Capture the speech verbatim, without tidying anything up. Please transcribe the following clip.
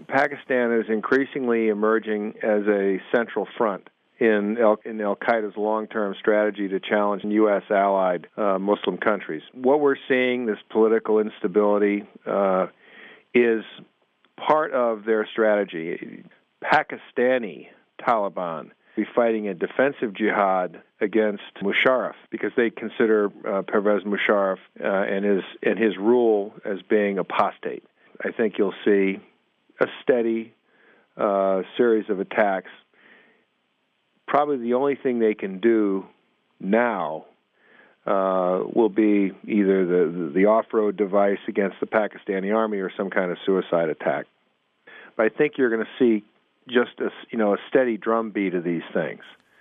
Pakistan is increasingly emerging as a central front in Al- in al-Qaeda's long-term strategy to challenge U S-allied uh, Muslim countries. What we're seeing, this political instability, uh, is part of their strategy. Pakistani Taliban be fighting a defensive jihad against Musharraf because they consider uh, Pervez Musharraf uh, and his and his rule as being apostate. I think you'll see a steady uh, series of attacks. Probably the only thing they can do now uh, will be either the, the off-road device against the Pakistani army or some kind of suicide attack. But I think you're going to see just a, you know, a steady drumbeat of these things.